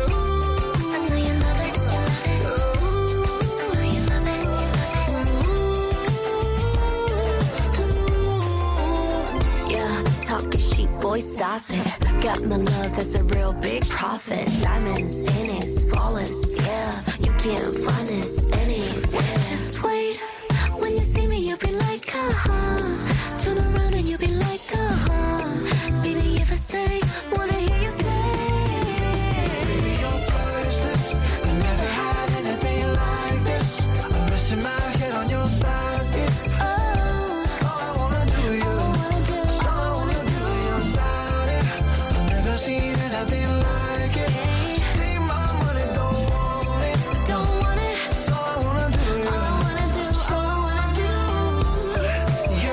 Yeah, talking cheap, boy, stop it. Got my love, that's a real big profit. Diamonds in it, flawless, yeah. You can't find this anywhere. Just wait, when you see me, you'll be like, uh-huh. Turn around and you'll be like, uh-huh. Baby, if I stay, wanna hear you say. Baby, you're priceless. I never had anything like this. I'm resting my head on your thighs. It's all I wanna do is you. It's all I wanna do is your body. I've never seen anything like it. So take my money, don't want it. Don't want it. It's all I wanna do is you. All I wanna do, It's all I wanna do. You.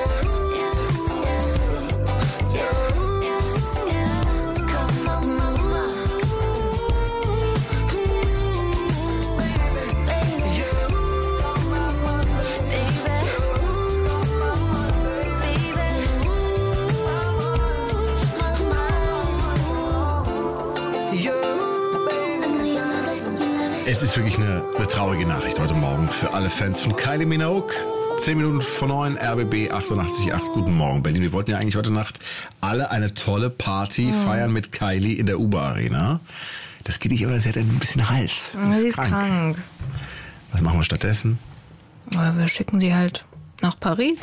Come on, mama. Es ist wirklich eine, eine traurige Nachricht heute Morgen für alle Fans von Kylie Minogue. Zehn Minuten vor neun, R B B achtundachtzig Komma acht. Guten Morgen, Berlin. Wir wollten ja eigentlich heute Nacht alle eine tolle Party Mhm. feiern mit Kylie in der Uber Arena. Das geht nicht, aber sie hat ein bisschen Hals. Ja, sie ist krank. Was machen wir stattdessen? Ja, wir schicken sie halt nach Paris.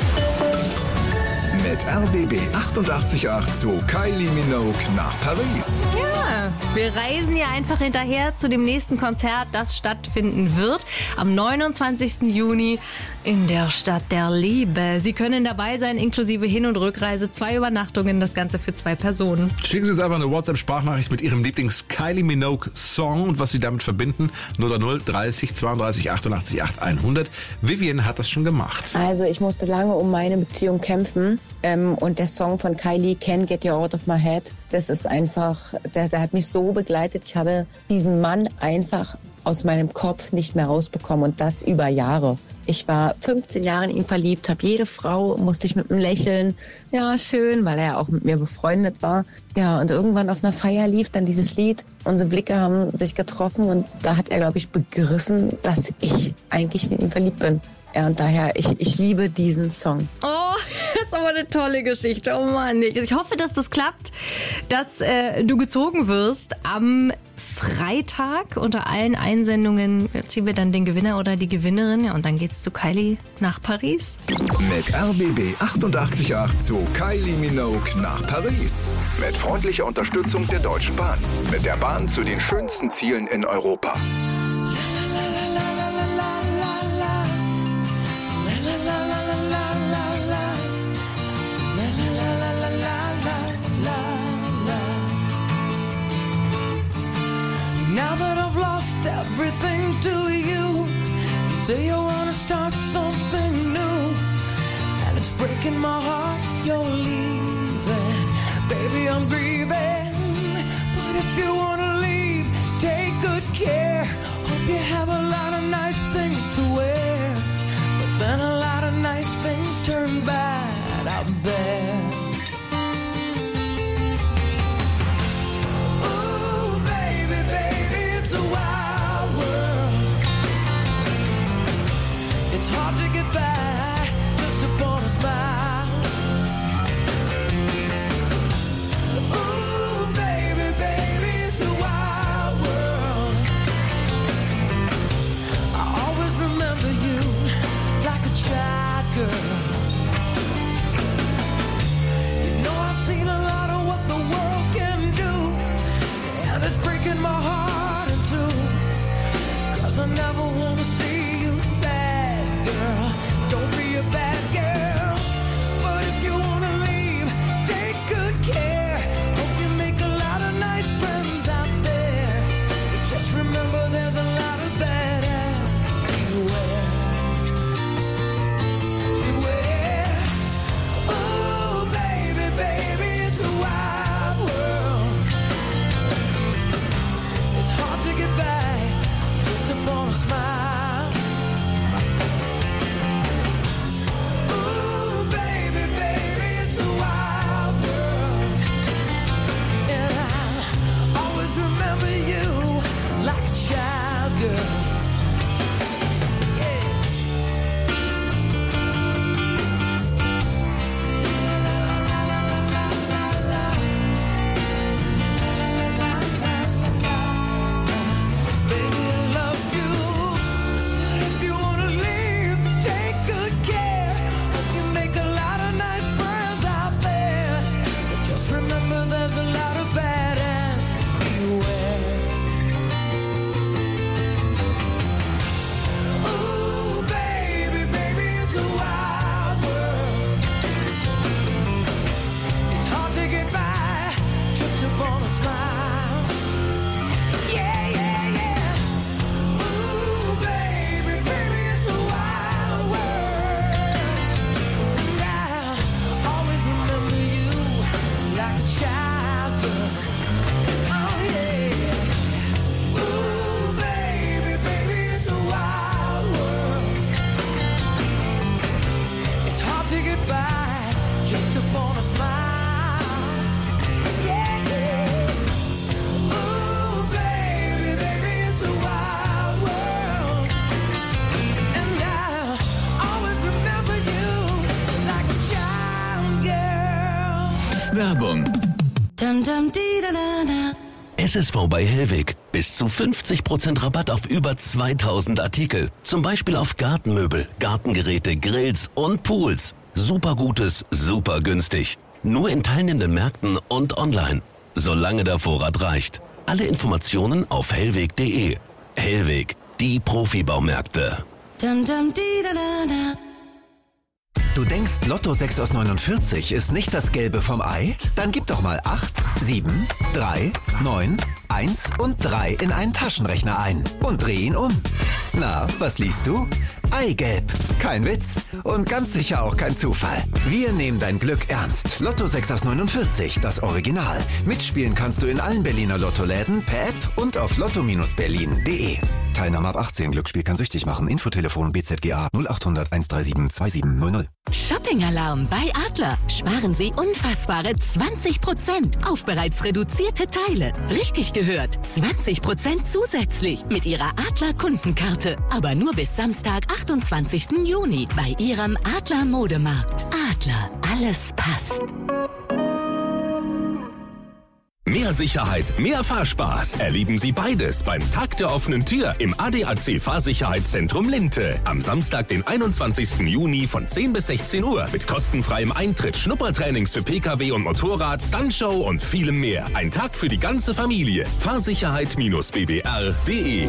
Mit R B B achtundachtzig Komma acht zu Kylie Minogue nach Paris. Ja, wir reisen ja einfach hinterher zu dem nächsten Konzert, das stattfinden wird am neunundzwanzigsten Juni in der Stadt der Liebe. Sie können dabei sein, inklusive Hin- und Rückreise, zwei Übernachtungen, das Ganze für zwei Personen. Schicken Sie uns einfach eine WhatsApp-Sprachnachricht mit Ihrem Lieblings-Kylie Minogue-Song und was Sie damit verbinden. null null dreißig zweiunddreißig achtundachtzig acht hundert. Vivian hat das schon gemacht. Also ich musste lange um meine Beziehung kämpfen ähm, und der Song von Kylie, Can't Get You Out of My Head, das ist einfach, der, der hat mich so begleitet. Ich habe diesen Mann einfach aus meinem Kopf nicht mehr rausbekommen und das über Jahre. Ich war fünfzehn Jahre in ihn verliebt, habe jede Frau, musste ich mit einem Lächeln, ja schön, weil er ja auch mit mir befreundet war. Ja, und irgendwann auf einer Feier lief dann dieses Lied. Unsere Blicke haben sich getroffen und da hat er, glaube ich, begriffen, dass ich eigentlich in ihn verliebt bin. Ja, und daher, ich, ich liebe diesen Song. Oh, das ist aber eine tolle Geschichte. Oh Mann, ich hoffe, dass das klappt, dass äh, du gezogen wirst. Am Freitag unter allen Einsendungen ziehen wir dann den Gewinner oder die Gewinnerin. Ja, und dann geht's zu Kylie nach Paris. Mit R B B achtundachtzig Komma acht zu Kylie Minogue nach Paris. Mit freundlicher Unterstützung der Deutschen Bahn. Mit der Bahn zu den schönsten Zielen in Europa. Now that I've lost everything to you, you say you wanna start something new, and it's breaking my heart you're leaving. Baby, I'm grieving, but if you wanna leave, take good care. Hope you have a lot of nice things to wear, but then a lot of nice things turn bad out there. It's hard to get by just upon a smile. Ooh, baby, baby, it's a wild world. I always remember you like a child girl. Werbung. Dum, dum, di, da, da, da. S S V bei Hellweg. Bis zu fünfzig Prozent Rabatt auf über zweitausend Artikel. Zum Beispiel auf Gartenmöbel, Gartengeräte, Grills und Pools. Super Gutes, super günstig. Nur in teilnehmenden Märkten und online. Solange der Vorrat reicht. Alle Informationen auf hellweg punkt de. Hellweg, die Profibaumärkte. Dum, dum, di, da, da, da. Du denkst, Lotto sechs aus neunundvierzig ist nicht das Gelbe vom Ei? Dann gib doch mal acht, sieben, drei, neun, eins und drei in einen Taschenrechner ein und dreh ihn um. Na, was liest du? Eigelb. Kein Witz und ganz sicher auch kein Zufall. Wir nehmen dein Glück ernst. Lotto sechs aus neunundvierzig, das Original. Mitspielen kannst du in allen Berliner Lottoläden, per App und auf lotto Bindestrich berlin punkt de. Teilnahme ab achtzehn. Glücksspiel kann süchtig machen. Infotelefon B Z G A null acht hundert eins drei sieben zwei sieben null null. Shopping-Alarm bei Adler. Sparen Sie unfassbare zwanzig Prozent auf bereits reduzierte Teile. Richtig gehört, zwanzig Prozent zusätzlich mit Ihrer Adler-Kundenkarte. Aber nur bis Samstag, achtundzwanzigsten Juni bei Ihrem Adler Modemarkt. Adler, alles passt. Mehr Sicherheit, mehr Fahrspaß. Erleben Sie beides beim Tag der offenen Tür im A D A C Fahrsicherheitszentrum Linte. Am Samstag, den einundzwanzigsten Juni von zehn bis sechzehn Uhr mit kostenfreiem Eintritt, Schnuppertrainings für Pkw und Motorrad, Stuntshow und vielem mehr. Ein Tag für die ganze Familie. Fahrsicherheit Bindestrich b b r punkt de.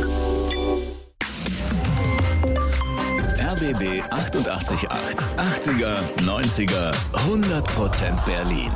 R B B achtundachtzig Komma acht. achtziger, neunziger, hundert Prozent Berlin.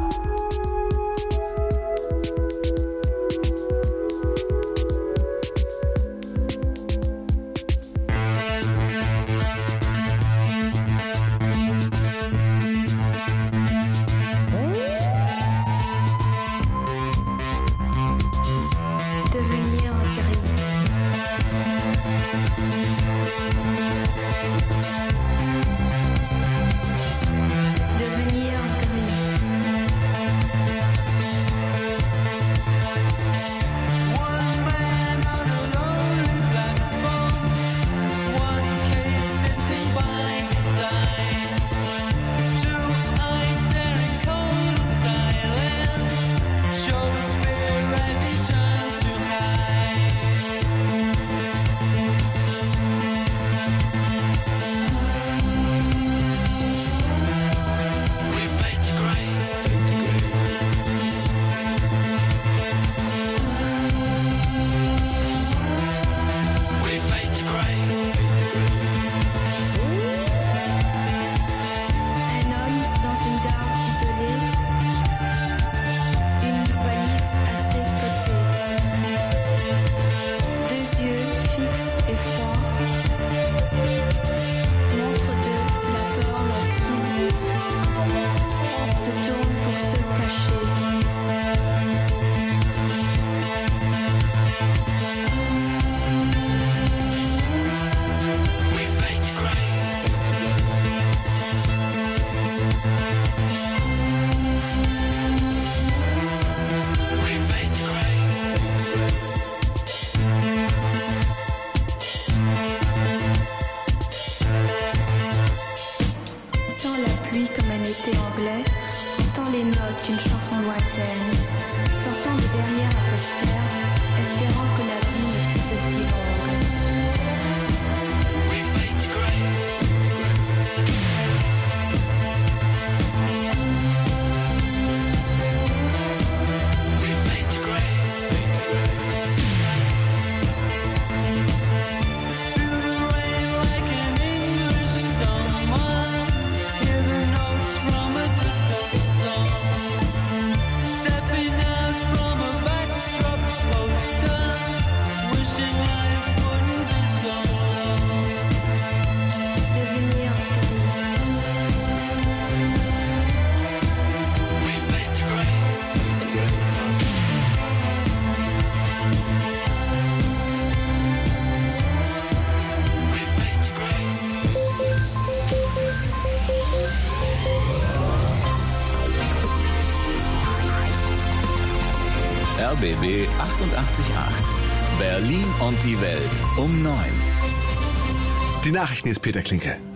R B B achtundachtzig Komma acht. Berlin und die Welt um neun. Die Nachrichten ist Peter Klinke.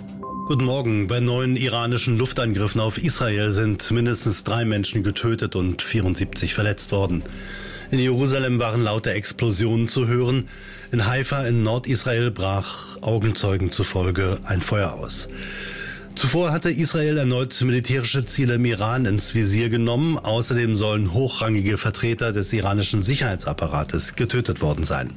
Guten Morgen. Bei neuen iranischen Luftangriffen auf Israel sind mindestens drei Menschen getötet und vierundsiebzig verletzt worden. In Jerusalem waren laute Explosionen zu hören. In Haifa in Nordisrael brach Augenzeugen zufolge ein Feuer aus. Zuvor hatte Israel erneut militärische Ziele im Iran ins Visier genommen. Außerdem sollen hochrangige Vertreter des iranischen Sicherheitsapparates getötet worden sein.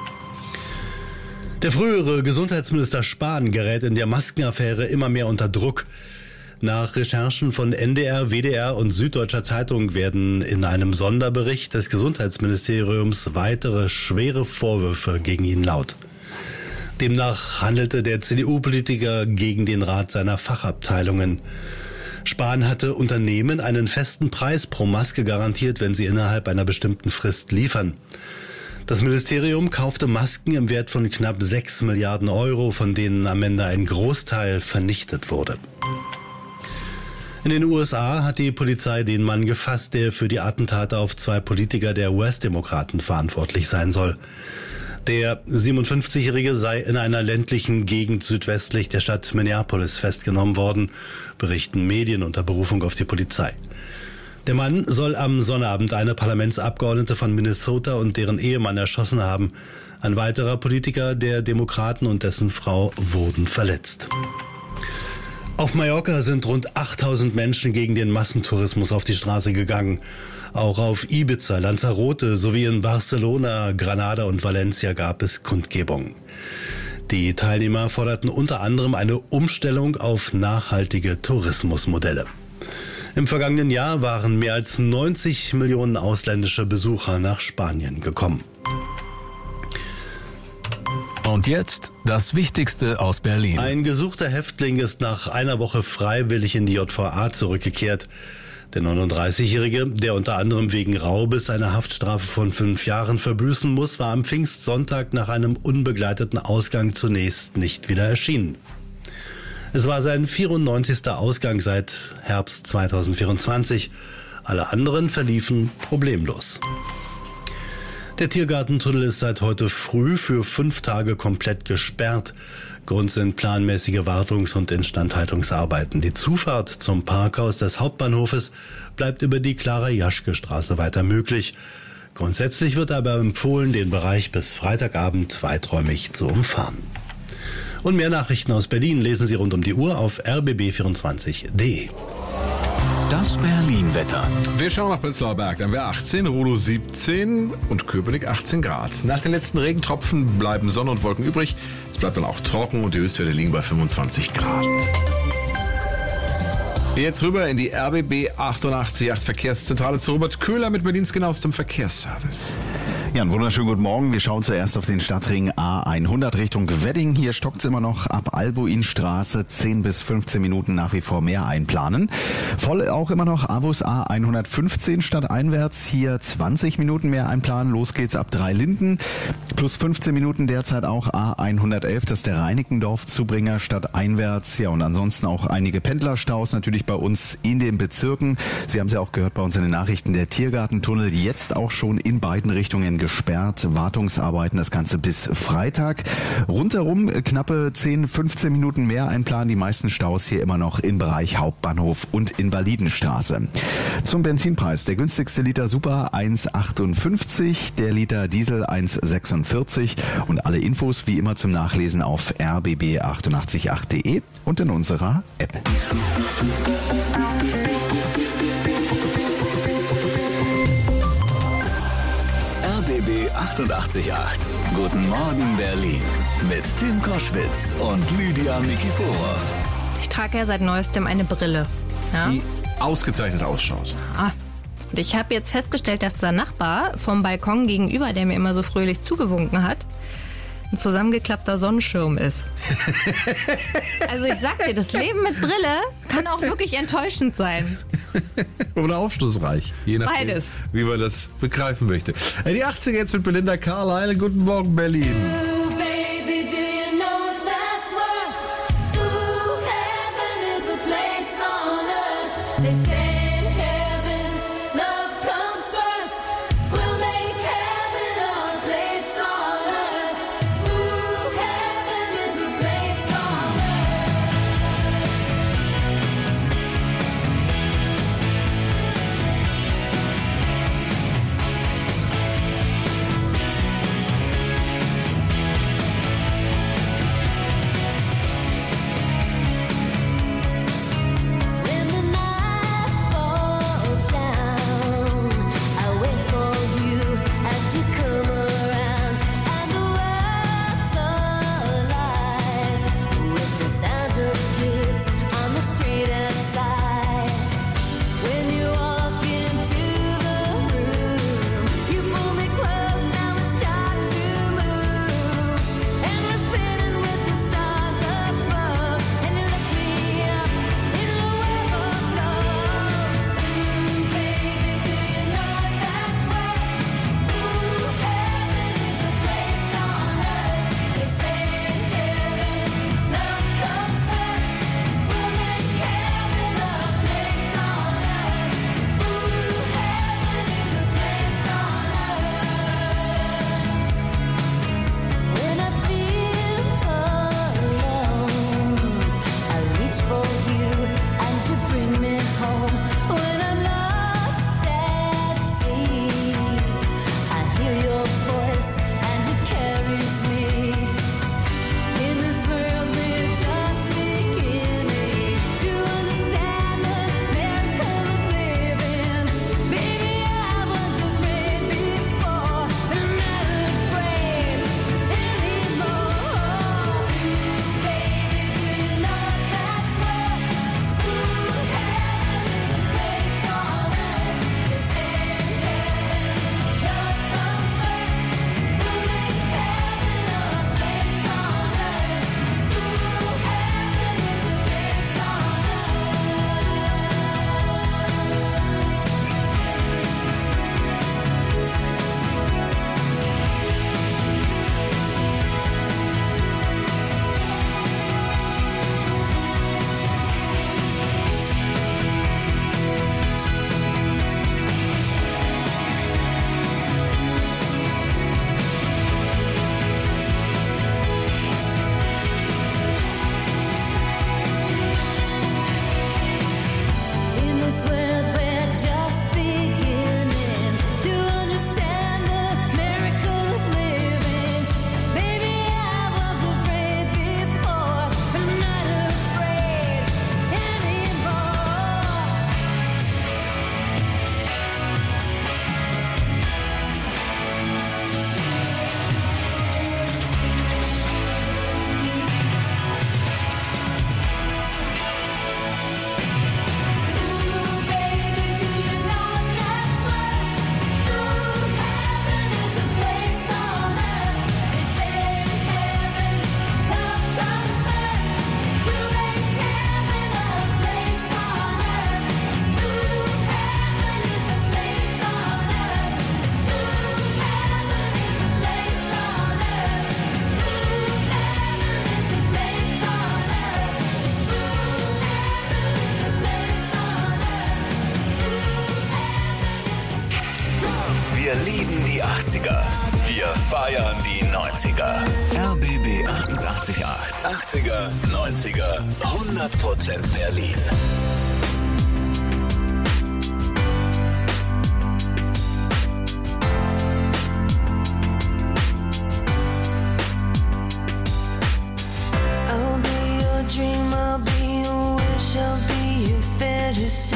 Der frühere Gesundheitsminister Spahn gerät in der Maskenaffäre immer mehr unter Druck. Nach Recherchen von N D R, W D R und Süddeutscher Zeitung werden in einem Sonderbericht des Gesundheitsministeriums weitere schwere Vorwürfe gegen ihn laut. Demnach handelte der C D U-Politiker gegen den Rat seiner Fachabteilungen. Spahn hatte Unternehmen einen festen Preis pro Maske garantiert, wenn sie innerhalb einer bestimmten Frist liefern. Das Ministerium kaufte Masken im Wert von knapp sechs Milliarden Euro, von denen am Ende ein Großteil vernichtet wurde. In den U S A hat die Polizei den Mann gefasst, der für die Attentate auf zwei Politiker der U S-Demokraten verantwortlich sein soll. Der siebenundfünfzigjährige sei in einer ländlichen Gegend südwestlich der Stadt Minneapolis festgenommen worden, berichten Medien unter Berufung auf die Polizei. Der Mann soll am Sonnabend eine Parlamentsabgeordnete von Minnesota und deren Ehemann erschossen haben. Ein weiterer Politiker der Demokraten und dessen Frau wurden verletzt. Auf Mallorca sind rund achttausend Menschen gegen den Massentourismus auf die Straße gegangen. Auch auf Ibiza, Lanzarote sowie in Barcelona, Granada und Valencia gab es Kundgebungen. Die Teilnehmer forderten unter anderem eine Umstellung auf nachhaltige Tourismusmodelle. Im vergangenen Jahr waren mehr als neunzig Millionen ausländische Besucher nach Spanien gekommen. Und jetzt das Wichtigste aus Berlin. Ein gesuchter Häftling ist nach einer Woche freiwillig in die J V A zurückgekehrt. Der neununddreißigjährige, der unter anderem wegen Raubes eine Haftstrafe von fünf Jahren verbüßen muss, war am Pfingstsonntag nach einem unbegleiteten Ausgang zunächst nicht wieder erschienen. Es war sein vierundneunzigster Ausgang seit Herbst zweitausendvierundzwanzig. Alle anderen verliefen problemlos. Der Tiergartentunnel ist seit heute früh für fünf Tage komplett gesperrt. Grund sind planmäßige Wartungs- und Instandhaltungsarbeiten. Die Zufahrt zum Parkhaus des Hauptbahnhofes bleibt über die Clara-Jaschke-Straße weiter möglich. Grundsätzlich wird aber empfohlen, den Bereich bis Freitagabend weiträumig zu umfahren. Und mehr Nachrichten aus Berlin lesen Sie rund um die Uhr auf r b b vierundzwanzig punkt d e. Das Berlin-Wetter. Wir schauen nach Prenzlauer Berg. Dann wäre achtzehn, Rudow siebzehn und Köpenick achtzehn Grad. Nach den letzten Regentropfen bleiben Sonne und Wolken übrig. Es bleibt dann auch trocken und die Höchstwerte liegen bei fünfundzwanzig Grad. Jetzt rüber in die R B B achtundachtzig Punkt acht Verkehrszentrale zu Robert Köhler mit Berlins genauestem Verkehrsservice. Ja, einen wunderschönen guten Morgen. Wir schauen zuerst auf den Stadtring A hundert Richtung Wedding. Hier stockt es immer noch ab Albuinstraße. zehn bis fünfzehn Minuten nach wie vor mehr einplanen. Voll auch immer noch Abus A hundertfünfzehn stadteinwärts. Hier zwanzig Minuten mehr einplanen. Los geht's ab Dreilinden. Plus fünfzehn Minuten derzeit auch A hundertelf. Das ist der Reinickendorf-Zubringer stadteinwärts. Ja, und ansonsten auch einige Pendlerstaus natürlich bei uns in den Bezirken. Sie haben es ja auch gehört bei uns in den Nachrichten. Der Tiergartentunnel jetzt auch schon in beiden Richtungen gesperrt. Wartungsarbeiten, das Ganze bis Freitag. Rundherum knappe zehn, fünfzehn Minuten mehr einplanen. Die meisten Staus hier immer noch im Bereich Hauptbahnhof und Invalidenstraße. Zum Benzinpreis. Der günstigste Liter Super eins achtundfünfzig, der Liter Diesel eins sechsundvierzig und alle Infos wie immer zum Nachlesen auf r b b achtundachtzig punkt acht punkt d e und in unserer App. R B B achtundachtzig Punkt acht. Guten Morgen Berlin. Mit Tim Koschwitz und Lydia Nikiforov. Ich trage ja seit neuestem eine Brille. Ja? Die ausgezeichnet ausschaut. Ah. Und ich habe jetzt festgestellt, dass der Nachbar vom Balkon gegenüber, der mir immer so fröhlich zugewunken hat, ein zusammengeklappter Sonnenschirm ist. Also ich sag dir, das Leben mit Brille kann auch wirklich enttäuschend sein. Oder aufschlussreich. Je nachdem, Beides. wie man das begreifen möchte. Die achtziger jetzt mit Belinda Carlisle. Guten Morgen, Berlin. achtziger. Wir feiern die neunziger. R B B achtundachtzig Komma acht. achtziger, neunziger, hundert Prozent Berlin. I'll be your dream, I'll be your wish, I'll be your fantasy.